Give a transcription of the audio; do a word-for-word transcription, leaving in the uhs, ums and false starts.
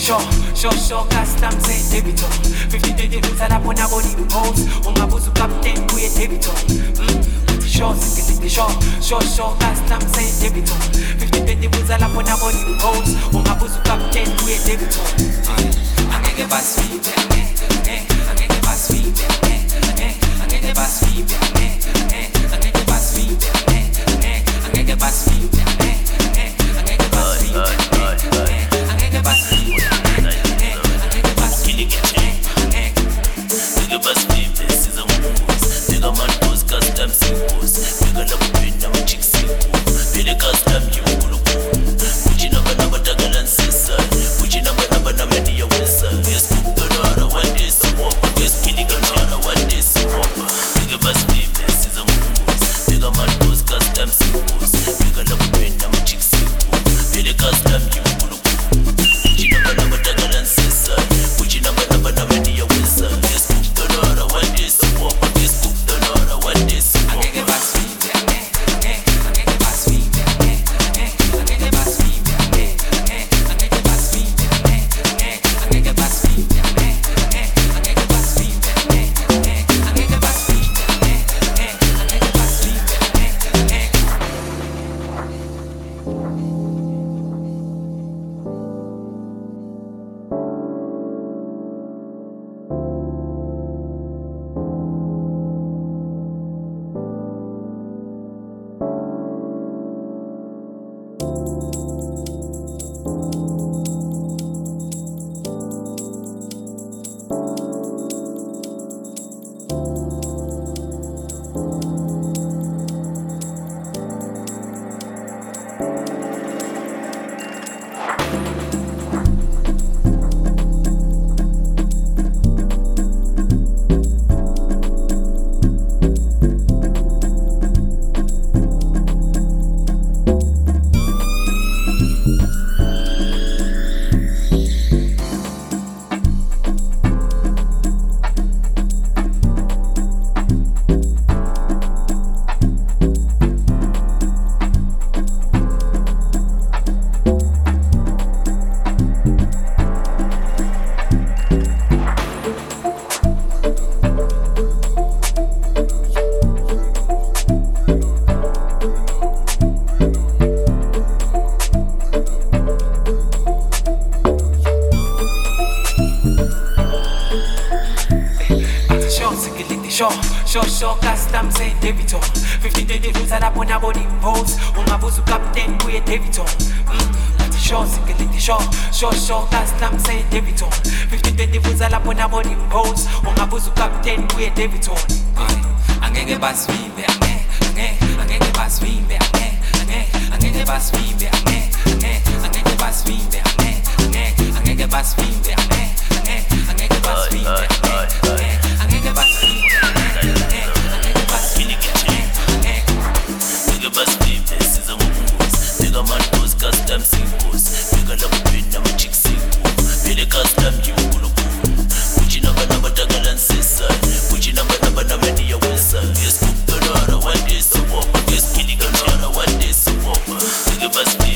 show, show, show, custom say debito. Fifty twenty rules and upon a body pose. Ungabuzu captain kuye debito. Show, single show, show, show, custom say debito. Fifty twenty rules and upon a body pose. Ungabuzu captain kuye debito. Angeke basfibe, angeke basfibe, angeke basfibe, angeke basfibe, angeke basfibe, angeke basfibe. Show, show, show, custom say debito. Fifty twenty rules and upon a body pose. Ungabuzu captain kuye debito. Show, single show, show, show, custom say debito. Fifty twenty rules and upon a body pose. Ungabuzu captain kuye debito. Angeke basfibe, angeke, angeke basfibe, angeke, angeke basfibe, angeke, angeke basfibe, angeke, angeke basfibe, angeke, angeke basfibe, angeke basfibe. Custom singles, nigga love it, I'm a chick single. Really custom you will go. Which number number tagal and sister. Which number number number the wizard. Yes, cook the rara one day so up. Yes, killing a rara one day so up. Nigga must be